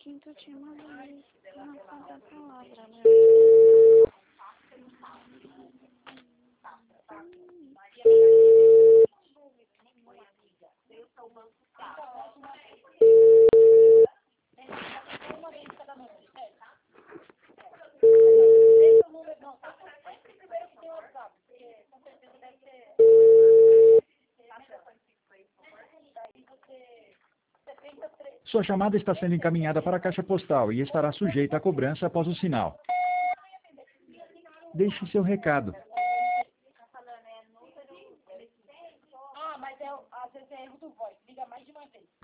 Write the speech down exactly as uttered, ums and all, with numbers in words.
que tu tinha mandado isso na conta da palavra, né? Sua chamada está sendo encaminhada para a caixa postal e estará sujeita a cobrança após o sinal. Deixe seu recado. Ah, mas é, às vezes é erro do voz. Liga mais de uma vez.